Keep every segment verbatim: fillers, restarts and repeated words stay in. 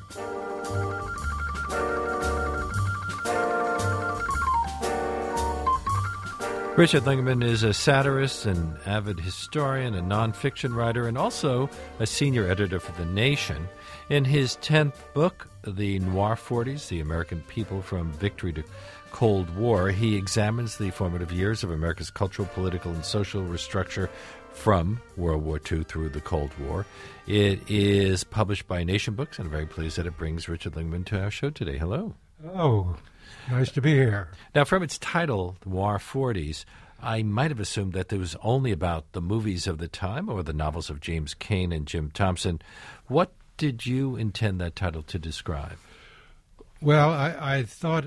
Richard Lingemann is a satirist, an avid historian, a nonfiction writer, and also a senior editor for The Nation. In his tenth book, The Noir forties, The American People from Victory to Cold War, he examines the formative years of America's cultural, political, and social restructure from World War Two through the Cold War. It is published by Nation Books, and I'm very pleased that it brings Richard Lingemann to our show today. Hello. Oh, nice to be here. Now, from its title, The Noir forties, I might have assumed that it was only about the movies of the time or the novels of James Cain and Jim Thompson. What did you intend that title to describe? Well, I, I thought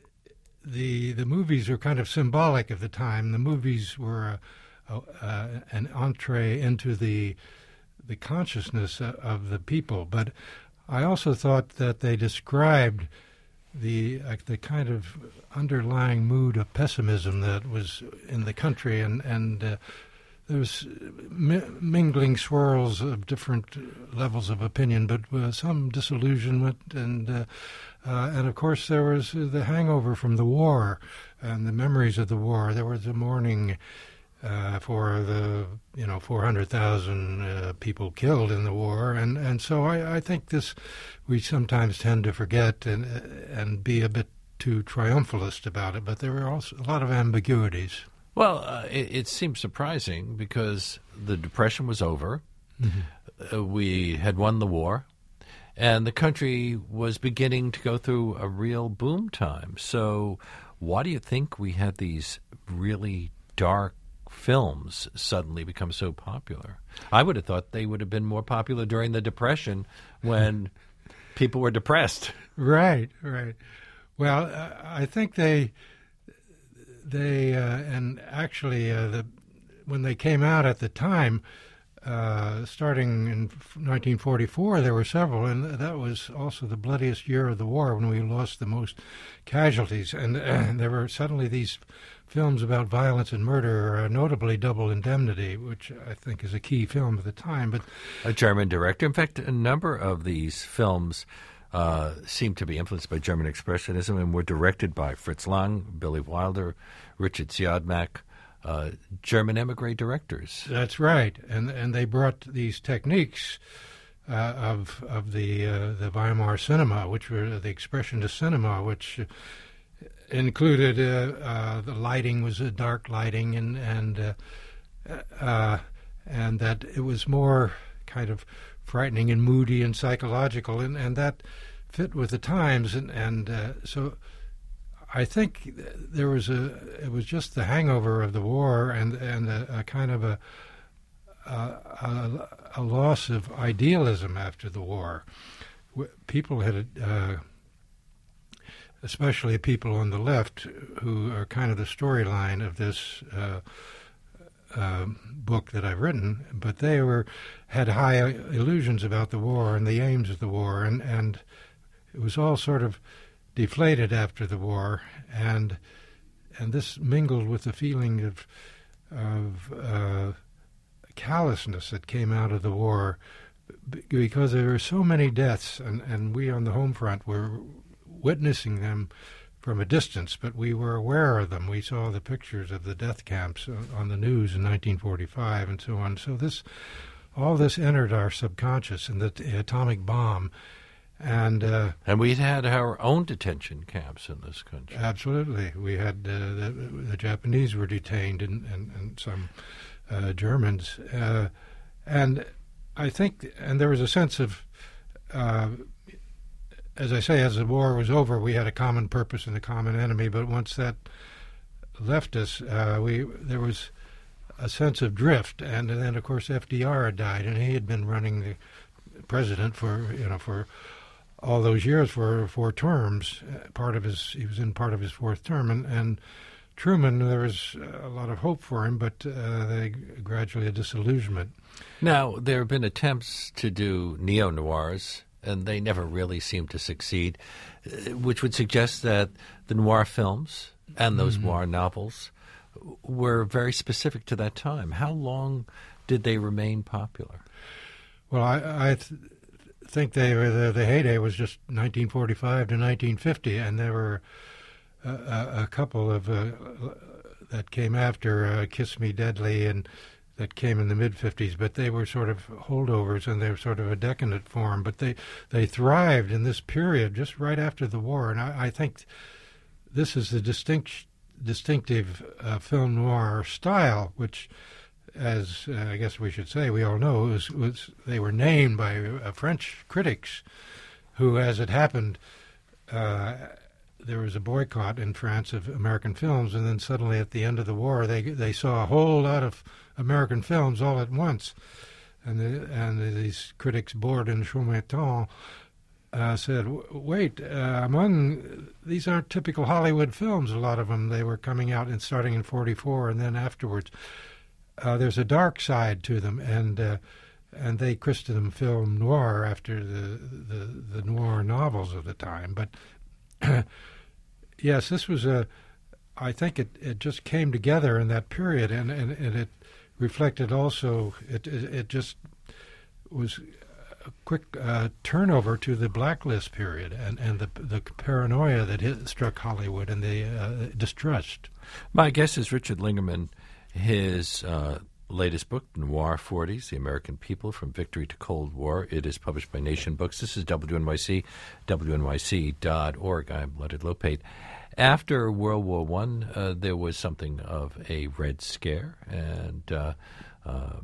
the the movies were kind of symbolic of the time. The movies were a, a, a, an entree into the the consciousness of the people, but I also thought that they described the uh, the kind of underlying mood of pessimism that was in the country, and and uh, there was mi- mingling swirls of different levels of opinion, but uh, some disillusionment, and uh, uh, and of course there was the hangover from the war and the memories of the war. There was a mourning uh, for the you know four hundred thousand uh, people killed in the war, and and so I, I think this we sometimes tend to forget and and be a bit too triumphalist about it, but there were also a lot of ambiguities. Well, uh, it, it seems surprising because the Depression was over. Mm-hmm. Uh, we had won the war, and the country was beginning to go through a real boom time. So why do you think we had these really dark films suddenly become so popular? I would have thought they would have been more popular during the Depression when people were depressed. Right, right. Well, uh, I think they, they, uh, and actually, uh, the when they came out at the time, uh, starting in nineteen forty-four, there were several, and that was also the bloodiest year of the war when we lost the most casualties, and, and there were suddenly these films about violence and murder, uh, notably Double Indemnity, which I think is a key film at the time. But a German director. In fact, a number of these films uh, seem to be influenced by German Expressionism and were directed by Fritz Lang, Billy Wilder, Richard Siodmak, uh, German emigre directors. That's right, and and they brought these techniques uh, of of the uh, the Weimar cinema, which were the Expressionist cinema, which included uh, uh, the lighting was a dark lighting, and and uh, uh, and that it was more kind of frightening and moody and psychological, and, and that fit with the times, and and uh, so I think there was a it was just the hangover of the war, and and a, a kind of a, a a a loss of idealism after the war. People had. Uh, especially people on the left, who are kind of the storyline of this uh, uh, book that I've written, but they were had high illusions about the war and the aims of the war, and, and it was all sort of deflated after the war, and and this mingled with the feeling of of uh, callousness that came out of the war, because there were so many deaths, and, and we on the home front were witnessing them from a distance, but we were aware of them. We saw the pictures of the death camps on the news in nineteen forty-five and so on. So this, all this entered our subconscious, and the, the atomic bomb, and uh, and we had our own detention camps in this country. Absolutely, we had uh, the, the Japanese were detained, and and, and some uh, Germans, uh, and I think, and there was a sense of. Uh, As I say, as the war was over, we had a common purpose and a common enemy. But once that left us, uh, we there was a sense of drift. And, and then, of course, F D R had died, and he had been running the president for you know for all those years, for four terms. Part of his he was in part of his fourth term, and, and Truman, there was a lot of hope for him, but uh, they gradually a disillusionment. Now there have been attempts to do neo-noirs, and they never really seem to succeed, which would suggest that the noir films and those mm-hmm. noir novels were very specific to that time. How long did they remain popular? Well, I, I th- think they were the, the heyday was just nineteen forty-five to nineteen fifty, and there were a, a, a couple of uh, that came after uh, Kiss Me Deadly and that came in the mid-fifties, but they were sort of holdovers, and they were sort of a decadent form. But they, they thrived in this period just right after the war, and I, I think this is the distinct, distinctive uh, film noir style, which, as uh, I guess we should say, we all know, was, was they were named by uh, French critics who, as it happened, uh, there was a boycott in France of American films, and then suddenly at the end of the war, they they saw a whole lot of American films all at once, and the, and these critics, Borde and Chaumeton, uh, said, "Wait, uh, among these aren't typical Hollywood films. A lot of them they were coming out and starting in forty-four, and then afterwards, uh, there's a dark side to them, and uh, and they christened them film noir after the the, the noir novels of the time, but." Yes, this was a. I think it, it just came together in that period, and, and, and it reflected also. It, it it just was a quick uh, turnover to the blacklist period, and, and the the paranoia that hit, struck Hollywood, and the uh, distrust. My guest is Richard Lingerman. His uh, latest book, Noir forties, The American People from Victory to Cold War. It is published by Nation Books. This is W N Y C, W N Y C dot org. I'm Leonard Lopate. After World War One, uh, there was something of a Red Scare, and uh, uh,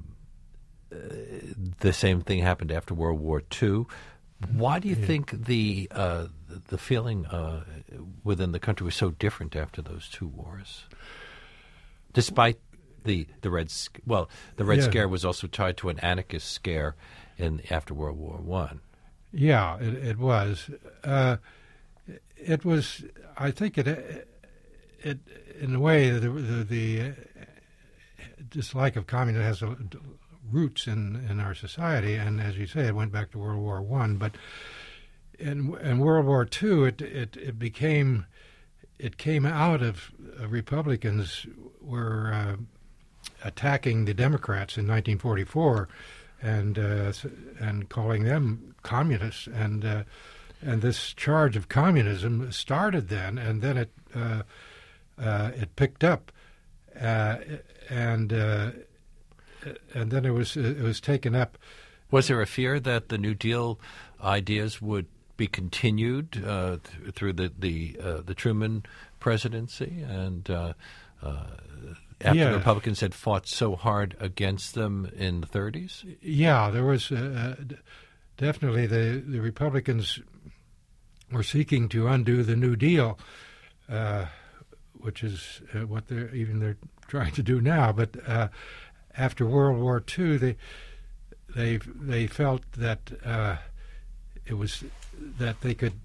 the same thing happened after World War Two. Why do you yeah. think the uh, the feeling uh, within the country was so different after those two wars, despite The the Red well the Red yeah. Scare was also tied to an anarchist scare in after World War One. Yeah, it, it was. Uh, it was. I think it it in a way the the, the dislike of communism has a, roots in, in our society, and as you say, it went back to World War One. But in in World War Two, it it it became it came out of uh, Republicans were. Uh, attacking the Democrats in nineteen forty-four, and uh, and calling them communists, and uh, and this charge of communism started then, and then it uh, uh, it picked up, uh, and uh, and then it was it was taken up. Was there a fear that the New Deal ideas would be continued uh, th- through the the uh, the Truman presidency, and uh, uh, after yeah. the Republicans had fought so hard against them in the thirties? Yeah, there was uh, definitely the, the Republicans were seeking to undo the New Deal, uh, which is uh, what they're even they're trying to do now. But uh, after World War Two, they they they felt that uh, it was that they could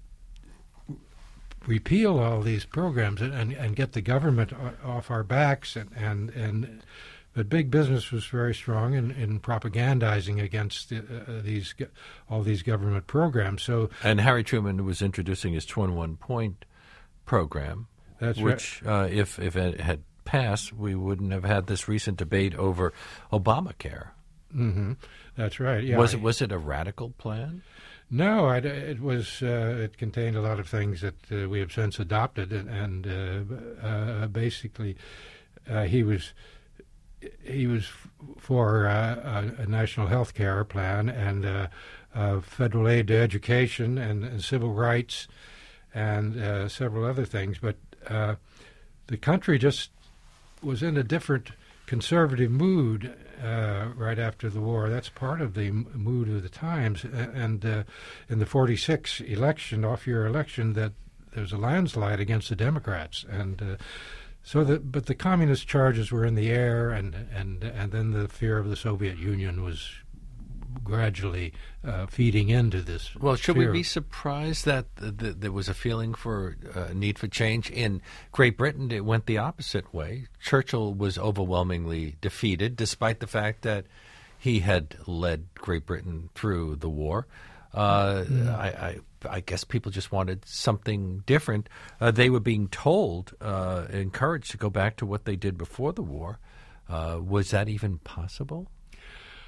repeal all these programs and, and, and get the government off our backs, and, and, and but big business was very strong in, in propagandizing against the, uh, these all these government programs. So and Harry Truman was introducing his twenty-one point program, that's which right. uh, if if it had passed, we wouldn't have had this recent debate over Obamacare. Mm-hmm. That's right. Yeah. Was it was it a radical plan? No, I, it was. Uh, it contained a lot of things that uh, we have since adopted, and, and uh, uh, basically, uh, he was he was for uh, a, a national health care plan and uh, uh, federal aid to education and, and civil rights and uh, several other things. But uh, the country just was in a different conservative mood uh, right after the war. That's part of the m- mood of the times. And uh, in the forty-six election, off-year election, that there was a landslide against the Democrats. And uh, so, the, but the communist charges were in the air, and and and then the fear of the Soviet Union was gradually uh, feeding into this. Well, should fear. we be surprised that th- th- there was a feeling for a uh, need for change? In Great Britain, it went the opposite way. Churchill was overwhelmingly defeated, despite the fact that he had led Great Britain through the war. Uh, mm. I, I, I guess people just wanted something different. Uh, they were being told, uh, encouraged to go back to what they did before the war. Uh, was that even possible?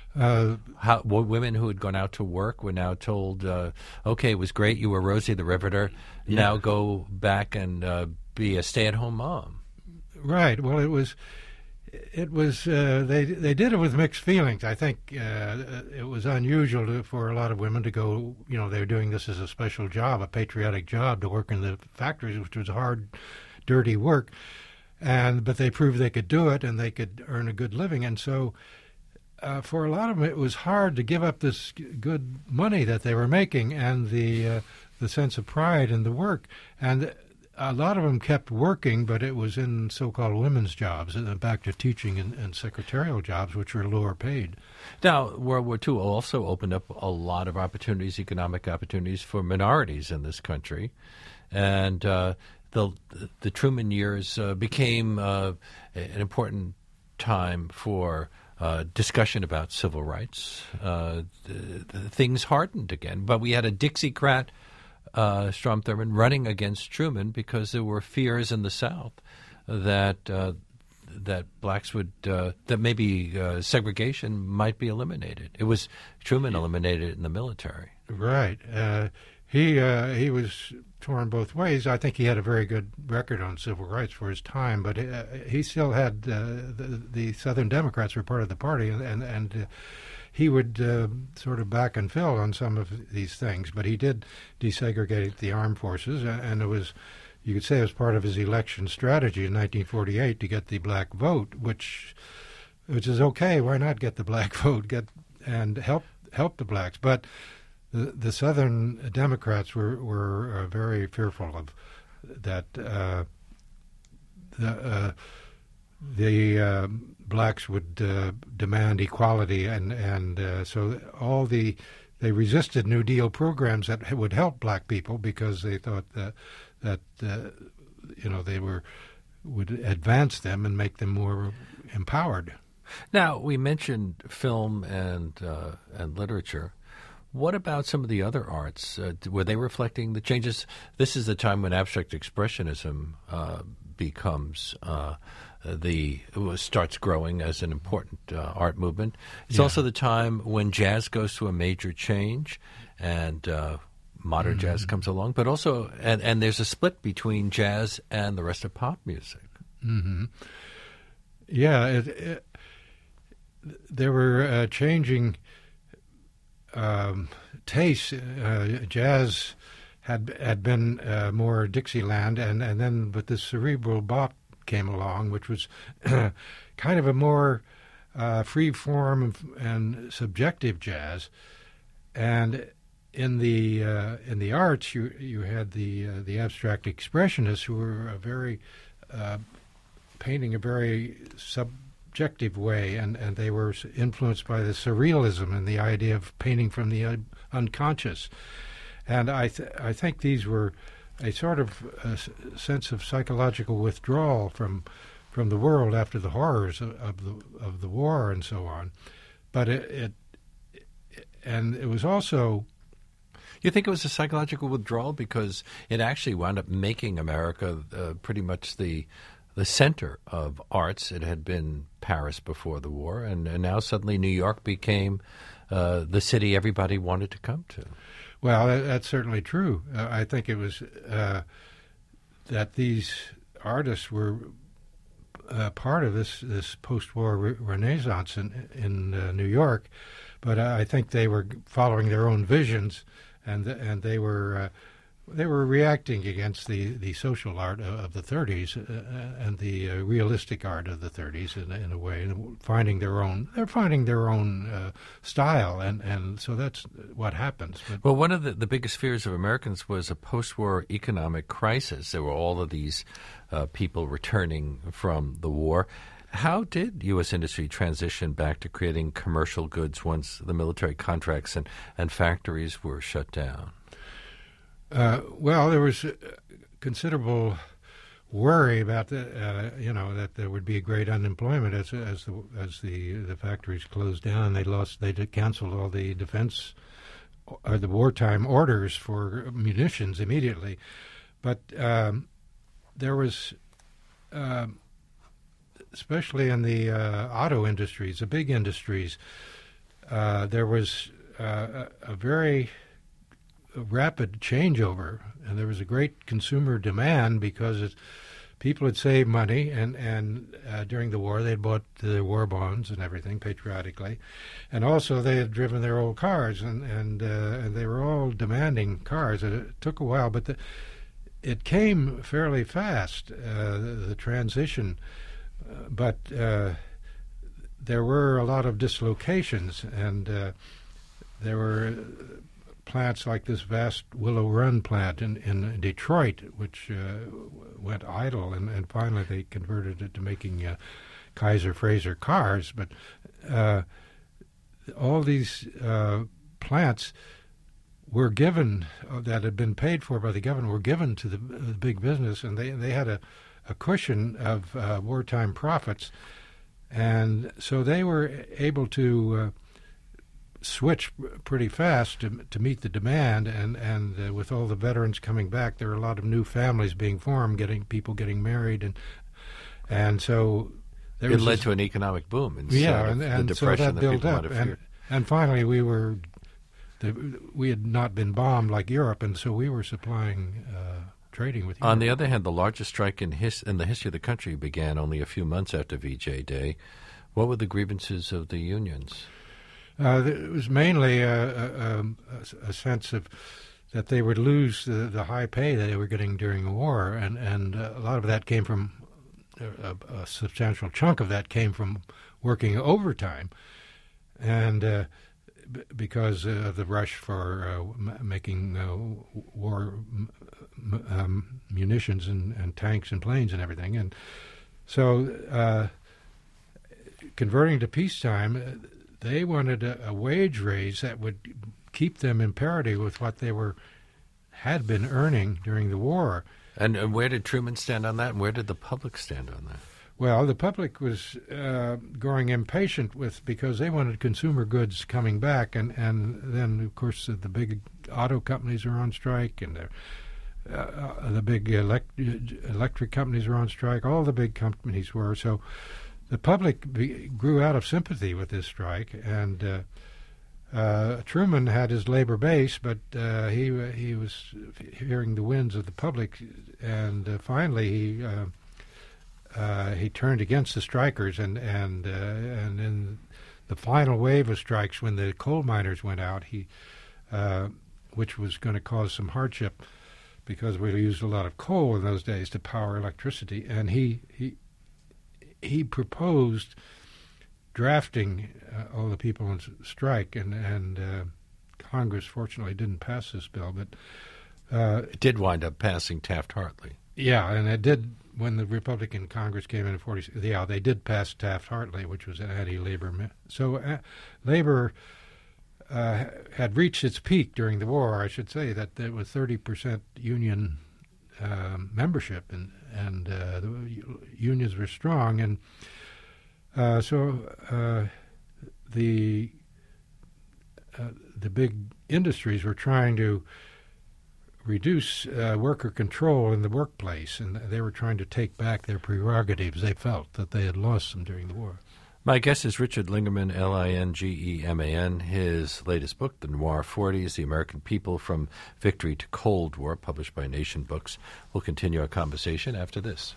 Uh, How w- women who had gone out to work were now told, uh, "Okay, it was great. You were Rosie the Riveter. Yeah. Now go back and uh, be a stay-at-home mom." Right. Well, it was, it was. Uh, they they did it with mixed feelings. I think uh, it was unusual to, for a lot of women to go. You know, they were doing this as a special job, a patriotic job, to work in the factories, which was hard, dirty work. And but they proved they could do it, and they could earn a good living. And so, uh, for a lot of them, it was hard to give up this good money that they were making and the uh, the sense of pride in the work. And a lot of them kept working, but it was in so-called women's jobs, and back to teaching and, and secretarial jobs, which were lower paid. Now, World War Two also opened up a lot of opportunities, economic opportunities for minorities in this country, and uh, the the Truman years uh, became uh, an important time for uh, discussion about civil rights. Uh, the, the things hardened again, but we had a Dixiecrat, uh, Strom Thurmond, running against Truman because there were fears in the South that uh, that blacks would uh, that maybe uh, segregation might be eliminated. It was Truman eliminated it in the military. Right. Uh, he uh, he was torn both ways. I think he had a very good record on civil rights for his time, but uh, he still had uh, the, the Southern Democrats were part of the party, and and, and uh, he would uh, sort of back and fill on some of these things. But he did desegregate the armed forces, and, and it was, you could say, it was part of his election strategy in nineteen forty-eight to get the black vote, which which is okay. Why not get the black vote? Get and help help the blacks, but the the Southern Democrats were were uh, very fearful of that. Uh, the uh, the uh, blacks would uh, demand equality, and and uh, so all the they resisted New Deal programs that would help black people because they thought that that uh, you know they were would advance them and make them more empowered. Now, we mentioned film and uh, and literature. What about some of the other arts? Uh, were they reflecting the changes? This is the time when abstract expressionism uh, becomes uh, the starts growing as an important uh, art movement. It's yeah. also the time when jazz goes through a major change, and uh, modern mm-hmm. jazz comes along. But also, and, and there's a split between jazz and the rest of pop music. Mm-hmm. Yeah, it, it, there were uh, changing um, tastes. Uh, jazz had had been uh, more Dixieland, and, and then but this cerebral bop came along, which was kind of a more uh, free form and subjective jazz. And in the uh, in the arts, you you had the uh, the abstract expressionists who were a very uh, painting a very subjective way, and, and they were influenced by the surrealism and the idea of painting from the un- unconscious. And I th- I think these were a sort of a s- sense of psychological withdrawal from from the world after the horrors of, of the of the war and so on. But it, it, it and it was also. You think it was a psychological withdrawal because it actually wound up making America uh, pretty much the the center of arts. It had been Paris before the war, and, and now suddenly New York became uh, the city everybody wanted to come to. Well, that, that's certainly true. Uh, I think it was uh, that these artists were uh, part of this this post-war re- renaissance in in uh, New York, but uh, I think they were following their own visions, and and they were uh, they were reacting against the, the social art of, of the thirties uh, and the uh, realistic art of the thirties in, in a way, finding their own. They're finding their own uh, style, and, and so that's what happens. But, well, one of the, the biggest fears of Americans was a post-war economic crisis. There were all of these uh, people returning from the war. How did U S industry transition back to creating commercial goods once the military contracts and, and factories were shut down? Uh, well, there was uh, considerable worry about the, uh, you know, that there would be a great unemployment as as the as the the factories closed down. They lost, they did canceled all the defense or the wartime orders for munitions immediately. But um, there was, uh, especially in the uh, auto industries, the big industries. uh, there was uh, a, a very rapid changeover, and there was a great consumer demand because it, people had saved money, and, and uh, during the war they had bought their war bonds and everything patriotically, and also they had driven their old cars, and and, uh, and they were all demanding cars. It took a while, but the, it came fairly fast, uh, the, the transition, uh, but uh, there were a lot of dislocations, and uh, there were plants like this vast Willow Run plant in, in Detroit, which uh, went idle, and, and finally they converted it to making uh, Kaiser Frazer cars. But uh, all these uh, plants were given, uh, that had been paid for by the government, were given to the, the big business, and they, they had a, a cushion of uh, wartime profits. And so they were able to uh, switch pretty fast to to meet the demand, and and uh, with all the veterans coming back, there were a lot of new families being formed, getting people getting married, and and so there it was led this, to an economic boom instead yeah, of and, and the so depression that that, built people up, might have and, feared. and finally we were the, we had not been bombed like Europe, and so we were supplying. Uh, Trading with On the other hand, the largest strike in, his, in the history of the country began only a few months after V J Day. What were the grievances of the unions? Uh, it was mainly a, a, a, a sense of that they would lose the, the high pay that they were getting during the war, and, and uh, a lot of that came from, a, a substantial chunk of that came from working overtime, and uh, b- because of the rush for uh, m- making uh, war m- um, munitions and, and tanks and planes and everything. And so uh, converting to peacetime, they wanted a, a wage raise that would keep them in parity with what they were had been earning during the war. And, and where did Truman stand on that, and where did the public stand on that? Well, the public was uh, growing impatient with because they wanted consumer goods coming back, and, and then, of course, the, the big auto companies are on strike, and the, uh, the big elect- electric companies are on strike. All the big companies were. So the public be, grew out of sympathy with this strike, and uh, uh, Truman had his labor base, but uh, he he was hearing the winds of the public, and uh, finally he uh, uh, he turned against the strikers, and and uh, and in the final wave of strikes, when the coal miners went out, he uh, which was going to cause some hardship because we used a lot of coal in those days to power electricity, and he he. He proposed drafting uh, all the people on strike, and and uh, Congress fortunately didn't pass this bill, but uh, it did wind up passing Taft-Hartley. Yeah, and it did when the Republican Congress came in in forty. Yeah, they did pass Taft-Hartley, which was an anti-labor. So uh, labor uh, had reached its peak during the war. I should say that there was thirty percent union um, membership, and and uh, the unions were strong, and uh, so uh, the uh, the big industries were trying to reduce uh, worker control in the workplace, and they were trying to take back their prerogatives. They felt that they had lost them during the war. My guest is Richard Lingemann, L I N G E M A N. His latest book, The Noir forties, The American People from Victory to Cold War, published by Nation Books. We'll continue our conversation after this.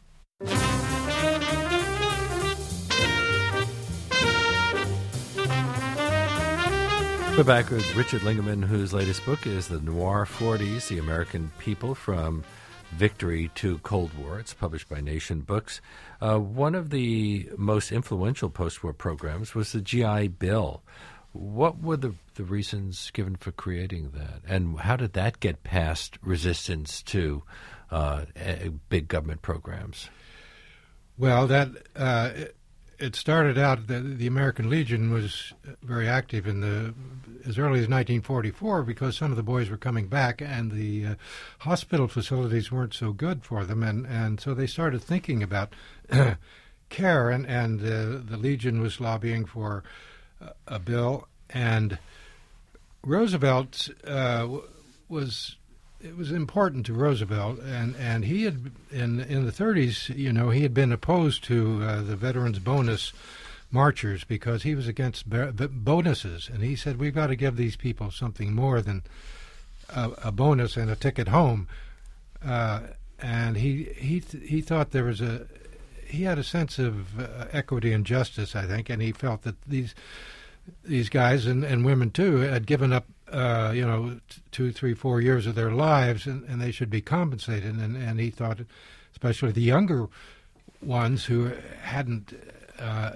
We're back with Richard Lingemann, whose latest book is The Noir forties, The American People from Victory to Cold War. It's published by Nation Books. Uh, one of the most influential post-war programs was the G I Bill. What were the, the reasons given for creating that? And how did that get past resistance to uh, a, big government programs? Well, that uh, it, it started out that the American Legion was very active in the as early as nineteen forty-four because some of the boys were coming back, and the uh, hospital facilities weren't so good for them, and, and so they started thinking about care, and, and uh, the Legion was lobbying for a, a bill, and Roosevelt uh, was it was important to Roosevelt, and, and he had in in the thirties, you know, he had been opposed to uh, the veterans bonus marchers because he was against b- b- bonuses, and he said we've got to give these people something more than a, a bonus and a ticket home. Uh, and he he th- he thought there was a he had a sense of uh, equity and justice, I think, and he felt that these these guys and, and women too had given up uh, you know t- two, three, four years of their lives, and, and they should be compensated. And, and he thought, especially the younger ones who hadn't uh,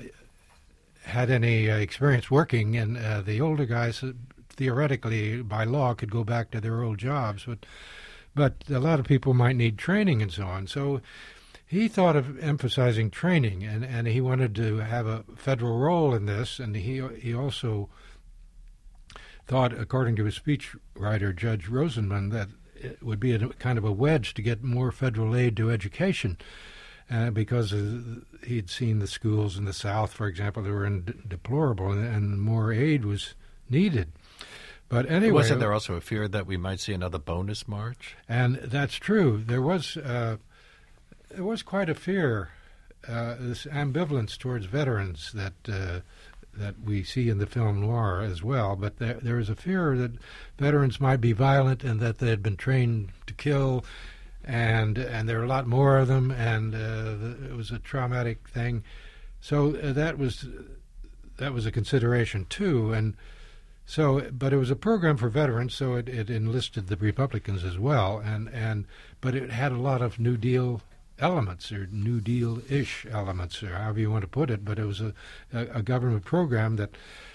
had any uh, experience working, and uh, the older guys uh, theoretically by law could go back to their old jobs, but but a lot of people might need training and so on. So he thought of emphasizing training, and, and he wanted to have a federal role in this, and he he also thought, according to his speechwriter, Judge Rosenman, that it would be a kind of a wedge to get more federal aid to education, uh, because uh, he'd seen the schools in the South, for example, that were in d- deplorable, and, and more aid was needed. But anyway, wasn't there also a fear that we might see another bonus march? And that's true. There was uh, there was quite a fear, uh, this ambivalence towards veterans that uh, that we see in the film noir as well. But there there was a fear that veterans might be violent and that they had been trained to kill, and and there were a lot more of them, and uh, it was a traumatic thing. So uh, that was that was a consideration too, and. So, but it was a program for veterans, so it, it enlisted the Republicans as well, and, and but it had a lot of New Deal elements, or New Deal-ish elements, or however you want to put it. But it was a, a, a government program that,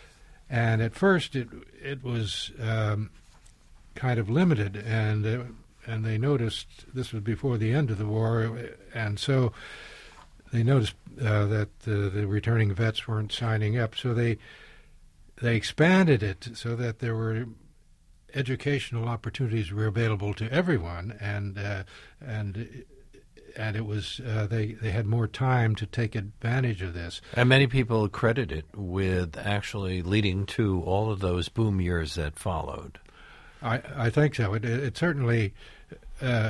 and at first it it was um, kind of limited, and uh, and they noticed this was before the end of the war, and so they noticed uh, that the, the returning vets weren't signing up, so they. They expanded it so that there were educational opportunities were available to everyone, and uh, and and it was uh, they they had more time to take advantage of this. And many people credit it with actually leading to all of those boom years that followed. I I think so. It, it certainly, uh,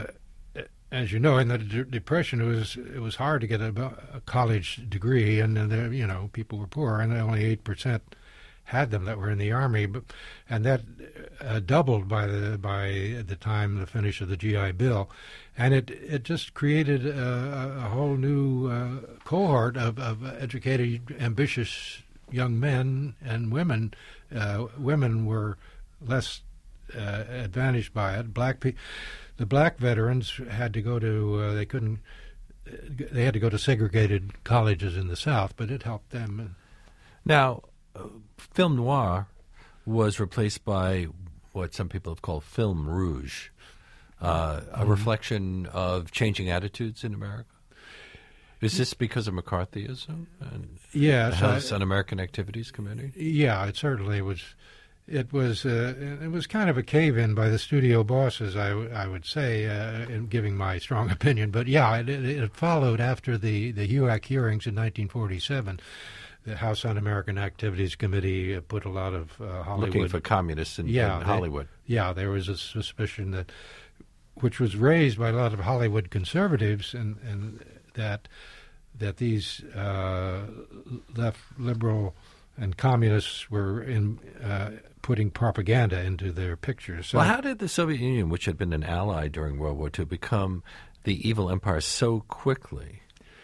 as you know, in the de- depression, it was it was hard to get a, a college degree, and, and there, you know, people were poor, and only eight percent. Had them that were in the Army, but, and that uh, doubled by the by the time the finish of the G I Bill, and it it just created a, a whole new uh, cohort of, of educated, ambitious young men and women. Uh, women were less uh, advantaged by it. Black pe- the black veterans had to go to uh, they couldn't they had to go to segregated colleges in the South, but it helped them. Now. Uh, film noir was replaced by what some people have called film rouge, uh, a mm-hmm. reflection of changing attitudes in America. Is this because of McCarthyism and yes, the House I, Un-American Activities Committee? Yeah, it certainly was. It was uh, it was kind of a cave-in by the studio bosses, I, w- I would say, uh, in giving my strong opinion. But yeah, it, it, it followed after the, the H U A C hearings in nineteen forty-seven. The House Un-American Activities Committee put a lot of uh, Hollywood... Looking for communists in, yeah, in Hollywood. They, yeah, there was a suspicion that, which was raised by a lot of Hollywood conservatives, and, and that that these uh, left liberal and communists were in uh, putting propaganda into their pictures. So, well, how did the Soviet Union, which had been an ally during World War Two, become the evil empire so quickly?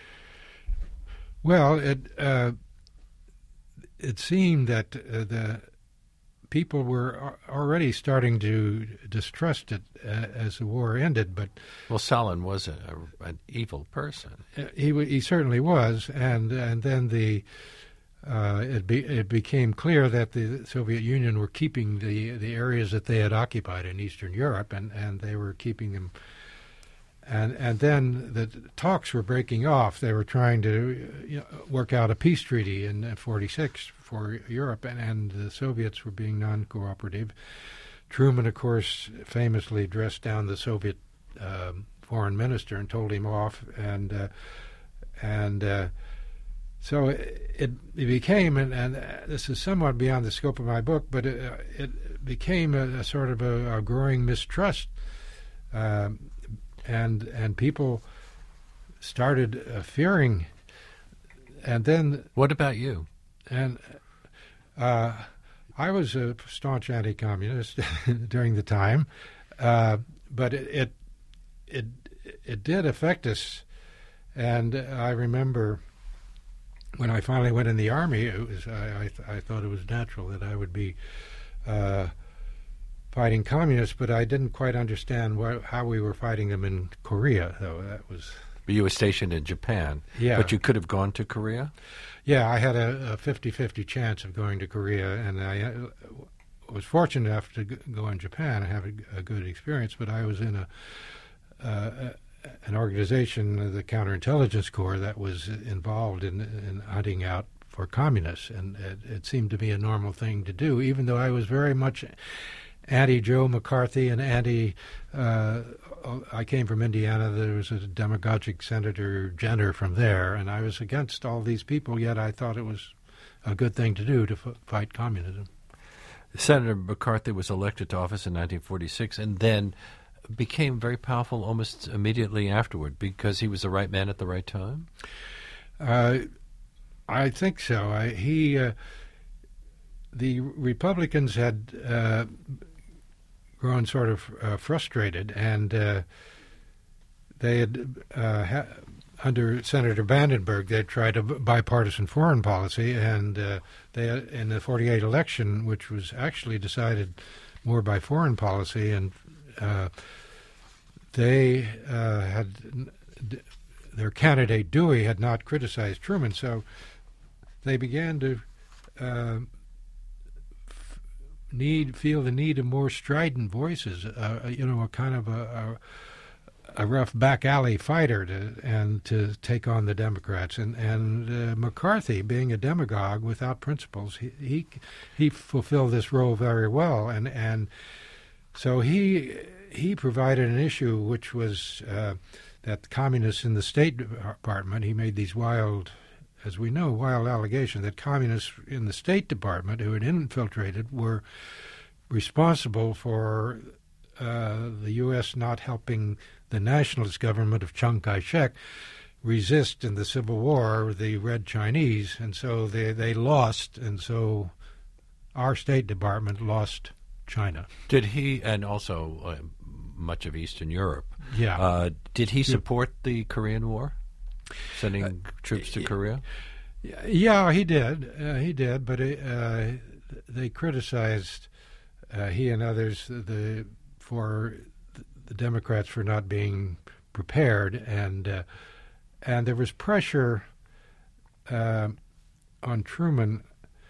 Well, it... Uh, It seemed that uh, the people were already starting to distrust it uh, as the war ended. But well, Stalin was a, a, an evil person. He he certainly was, and and then the uh, it be, it became clear that the Soviet Union were keeping the the areas that they had occupied in Eastern Europe, and, and they were keeping them. And and then the talks were breaking off. They were trying to you know, work out a peace treaty in forty-six for Europe, and, and the Soviets were being non-cooperative. Truman, of course, famously dressed down the Soviet um, foreign minister and told him off. And uh, and uh, so it, it became, and, and this is somewhat beyond the scope of my book, but it, it became a, a sort of a, a growing mistrust. Um, And and people started uh, fearing, and then what about you? and uh, I was a staunch anti-communist during the time, uh, but it, it it it did affect us. And I remember when I finally went in the army, it was I I, th- I thought it was natural that I would be uh, fighting communists, but I didn't quite understand wh- how we were fighting them in Korea. Though that was. But you were stationed in Japan. Yeah. But you could have gone to Korea? Yeah, I had a, a fifty-fifty chance of going to Korea, and I uh, was fortunate enough to g- go in Japan and have a, a good experience, but I was in a uh, an organization, the Counterintelligence Corps, that was involved in, in hunting out for communists, and it, it seemed to be a normal thing to do, even though I was very much anti-Joe McCarthy and anti... Uh, I came from Indiana. There was a demagogic Senator Jenner from there, and I was against all these people, yet I thought it was a good thing to do to f- fight communism. Senator McCarthy was elected to office in nineteen forty-six and then became very powerful almost immediately afterward because he was the right man at the right time? Uh, I think so. I, he, uh, the Republicans had uh, grown sort of uh, frustrated, and uh, they had, uh, ha- under Senator Vandenberg, they had tried a bipartisan foreign policy, and uh, they, in the forty-eight election, which was actually decided more by foreign policy, and uh, they uh, had their candidate Dewey had not criticized Truman, so they began to uh, f- need feel the need of more strident voices. Uh, you know, a kind of a, a, a rough back alley fighter to and to take on the Democrats. And and uh, McCarthy, being a demagogue without principles, he he he fulfilled this role very well. And and so he he provided an issue which was uh, that the communists in the State Department. He made these wild, as we know, wild allegation that communists in the State Department who had infiltrated were responsible for uh, the U S not helping the nationalist government of Chiang Kai-shek resist in the Civil War the Red Chinese, and so they, they lost, and so our State Department lost China. Did he, and also uh, much of Eastern Europe, yeah. uh, did he support the Korean War? Sending uh, troops to Korea? Yeah, he did. Uh, he did, but uh, they criticized uh, he and others the for the Democrats for not being prepared, and uh, and there was pressure uh, on Truman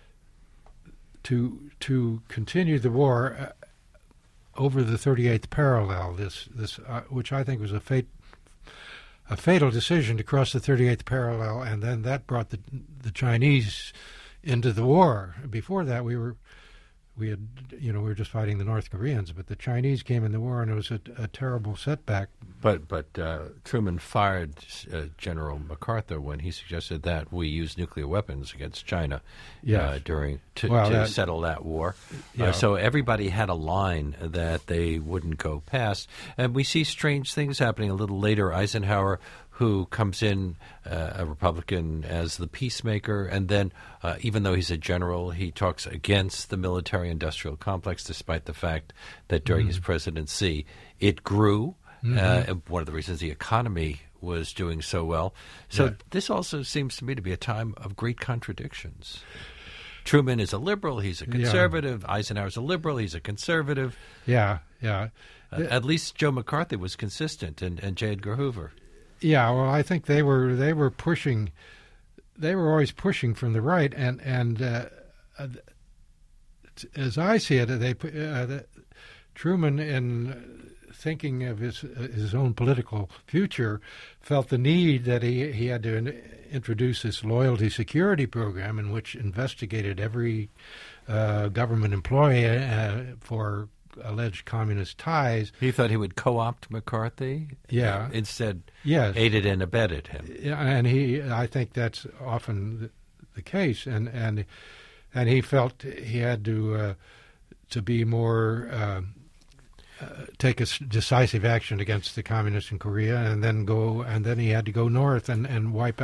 to to continue the war uh, over the thirty-eighth parallel. This this uh, which I think was a fate. A fatal decision to cross the thirty-eighth parallel, and then that brought the the Chinese into the war. Before that, we were we had you know we were just fighting the North Koreans, but the Chinese came in the war, and it was a, a terrible setback. But but uh, Truman fired uh, General MacArthur when he suggested that we use nuclear weapons against China yes. uh, during to, well, to that, settle that war. Yeah. Uh, so everybody had a line that they wouldn't go past, and we see strange things happening a little later. Eisenhower, who comes in uh, a Republican as the peacemaker, and then uh, even though he's a general, he talks against the military-industrial complex, despite the fact that during mm-hmm. his presidency it grew. Mm-hmm. Uh, and one of the reasons the economy was doing so well. So yeah. this also seems to me to be a time of great contradictions. Truman is a liberal, he's a conservative. Yeah. Eisenhower's a liberal, he's a conservative. Yeah, yeah. Uh, at least Joe McCarthy was consistent, and, and J. Edgar Hoover. Yeah, well, I think they were they were pushing, they were always pushing from the right, and and uh, uh, as I see it, they uh, the, Truman, in thinking of his uh, his own political future, felt the need that he he had to in, introduce this loyalty security program in which investigated every uh, government employee uh, for alleged communist ties. He thought he would co-opt McCarthy. Yeah. Uh, instead, yes. aided and abetted him. Yeah, and he, I think that's often the, the case, and and and he felt he had to uh, to be more uh, uh, take a decisive action against the communists in Korea, and then go and then he had to go north and, and wipe out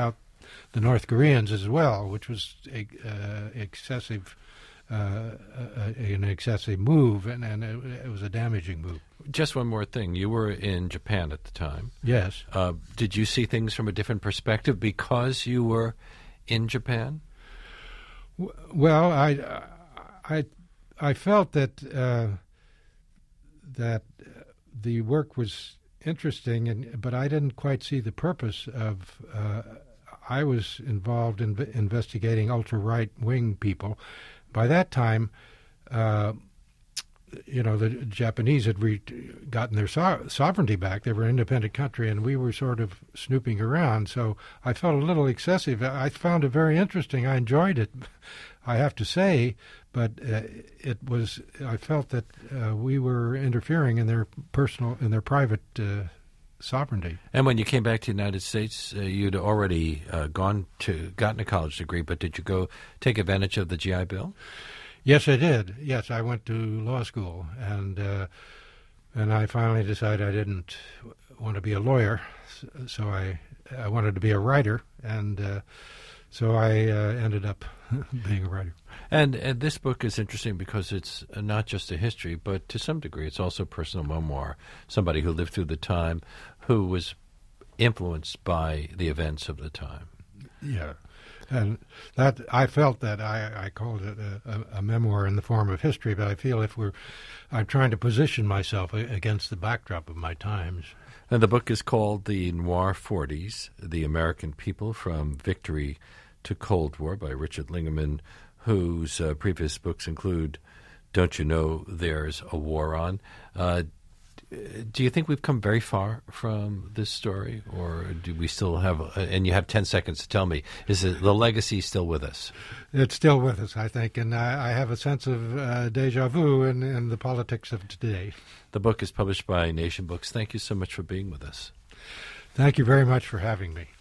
the North Koreans as well, which was a, uh, excessive, uh, uh, an excessive move, and, and it, it was a damaging move. Just one more thing. You were in Japan at the time. Yes. Uh, did you see things from a different perspective because you were in Japan? W- well, I, I, I felt that uh, that the work was interesting, and but I didn't quite see the purpose of. Uh, I was involved in v- investigating ultra right wing people. By that time, uh, you know, the Japanese had re- gotten their so- sovereignty back. They were an independent country, and we were sort of snooping around. So I felt a little excessive. I found it very interesting. I enjoyed it, I have to say, but uh, it was. I felt that uh, we were interfering in their personal, in their private uh, sovereignty. And when you came back to the United States, uh, you'd already uh, gone to gotten a college degree, but did you go take advantage of the G I Bill? Yes, I did. Yes, I went to law school, and uh, and I finally decided I didn't want to be a lawyer, so I I wanted to be a writer, and uh, so I uh, ended up being a writer. And, and this book is interesting because it's not just a history, but to some degree it's also personal memoir. Somebody who lived through the time, who was influenced by the events of the time. Yeah. And that I felt that I, I called it a, a, a memoir in the form of history, but I feel if we're, I'm trying to position myself against the backdrop of my times. And the book is called The Noir Forties, The American People from Victory to Cold War by Richard Lingemann, whose uh, previous books include Don't You Know There's a War On? Uh, Do you think we've come very far from this story, or do we still have, uh, and you have ten seconds to tell me, is it, the legacy still with us? It's still with us, I think, and I, I have a sense of uh, deja vu in, in the politics of today. The book is published by Nation Books. Thank you so much for being with us. Thank you very much for having me.